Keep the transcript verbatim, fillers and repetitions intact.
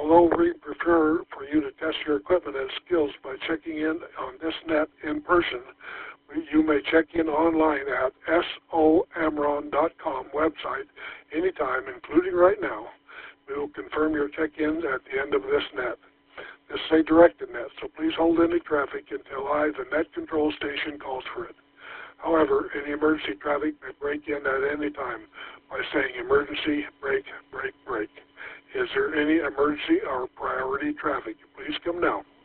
Although we prefer for you to test your equipment and skills by checking in on this net in person, you may check in online at somron dot com website anytime, including right now. We will confirm your check-ins at the end of this net. This is a directed net, so please hold any traffic until I, the net control station, calls for it. However, any emergency traffic may break in at any time by saying emergency, break, break, break. Is there any emergency or priority traffic? Please come now.